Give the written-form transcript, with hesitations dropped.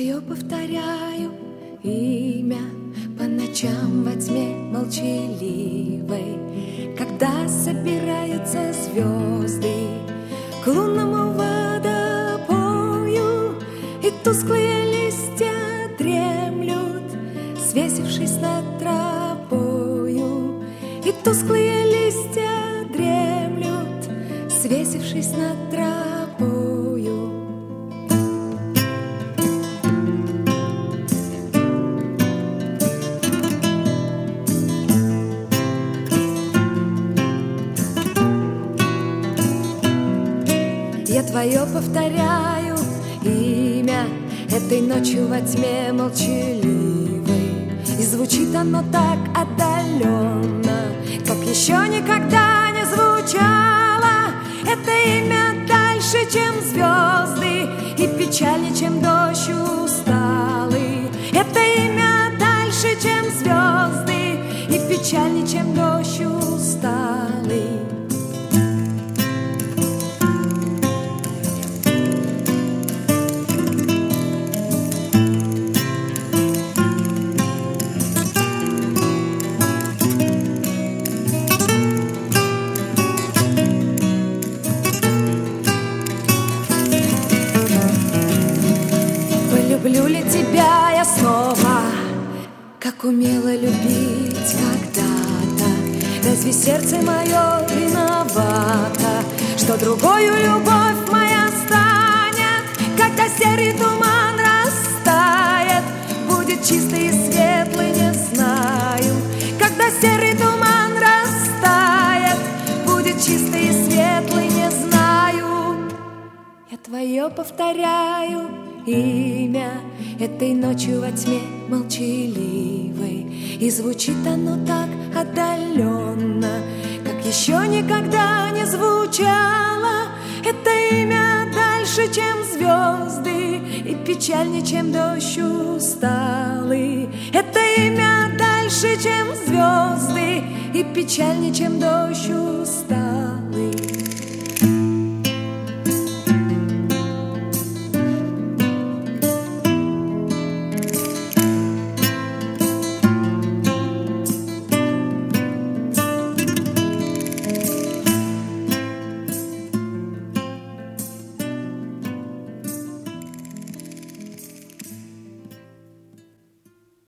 твое повторяю имя по ночам во тьме молчаливой, когда собираются звезды к лунному водопою, и тусклые листья дремлют, свесившись над тропою, и тусклые листья дремлют, свесившись над тропою. Я твое повторяю имя этой ночью во тьме молчаливой, и звучит оно так отдаленно, как еще никогда не звучало. Это имя дальше, чем звезды, и печальнее, чем дождь усталый. Это имя дальше, чем звезды, и печальнее, чем дождь усталый. Люблю ли тебя я снова, как умела любить когда-то? Разве сердце мое виновато, что другою любовь моя станет, когда серый туман растает, будет чистый и светлый, не знаю. Когда серый туман растает, будет чистый и светлый, не знаю. Я твое повторяю имя этой ночью во тьме молчаливой, и звучит оно так отдаленно, как еще никогда не звучало. Это имя дальше, чем звезды, и печальнее, чем дождь усталый. Это имя дальше, чем звезды, и печальнее, чем дождь усталый.